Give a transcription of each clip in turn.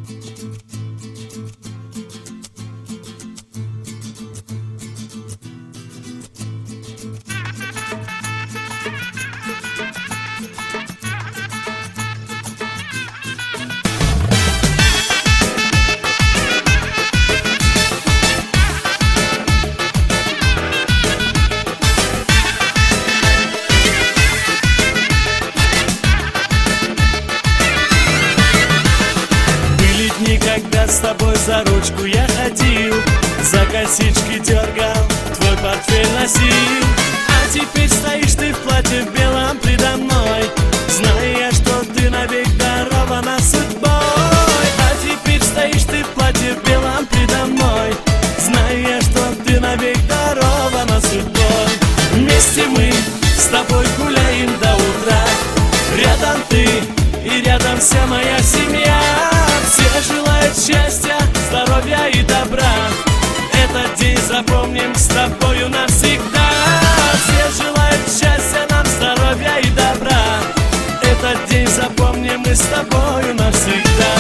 Когда с тобой за ручку я ходил, за косички дергал, твой портфель носил. А теперь стоишь ты в платье белом предо мной, зная, что ты навек дарована судьбой. А теперь стоишь ты в платье белом предо мной, зная, что ты навек дарована судьбой. Вместе мы с тобой гуляем до утра, рядом ты и рядом вся моя семья. Все желают счастья, здоровья и добра. Этот день запомним с тобою навсегда. Все желают счастья нам, здоровья и добра. Этот день запомним мы с тобою навсегда.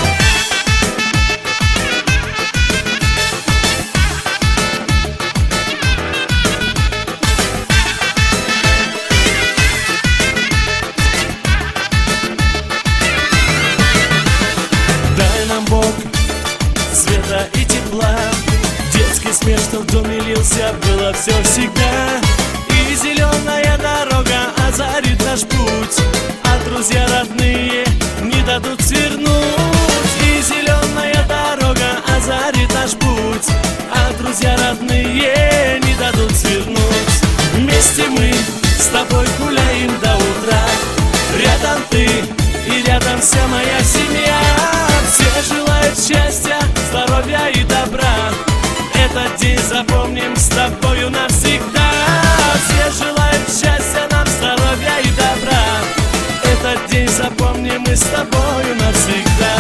Бог света и тепла, детский смех, что в доме лился, было все всегда. И зеленая дорога озарит наш путь, а друзья родные не дадут свернуть. И зеленая дорога озарит наш путь, а друзья родные не дадут свернуть. Вместе мы с тобой гуляем до утра, рядом ты и рядом вся моя семья. Все желают счастья, здоровья и добра. Этот день запомним с тобою навсегда. Все желают счастья нам, здоровья и добра. Этот день запомним мы с тобою навсегда.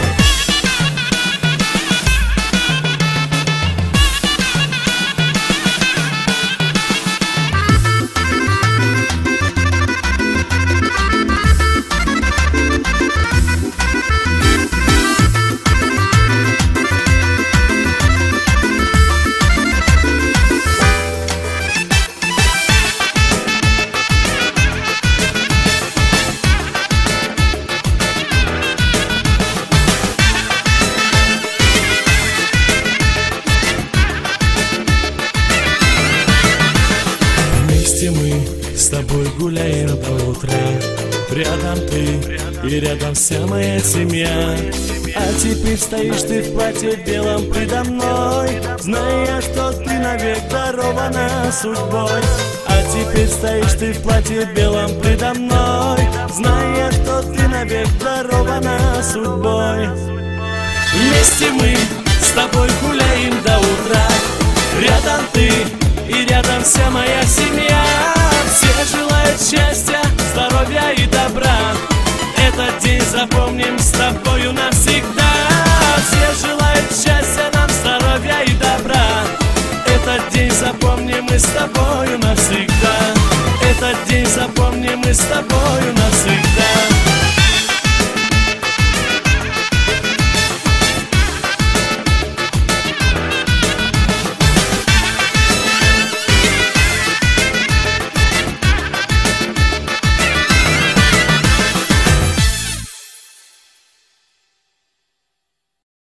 Мы с тобой гуляем до утра, рядом ты и рядом вся моя семья. А теперь стоишь ты в платье белом предо мной, зная, что ты навек дарована судьбой. А теперь стоишь ты в платье белом предо мной, зная, что ты навек дарована судьбой. Вместе мы с тобой гуляем до утра, рядом ты и рядом вся моя семья. Все желают счастья, здоровья и добра. Этот день запомним с тобою навсегда. Все желают счастья нам, здоровья и добра. Этот день запомним мы с тобою навсегда. Этот день запомним мы с тобою навсегда.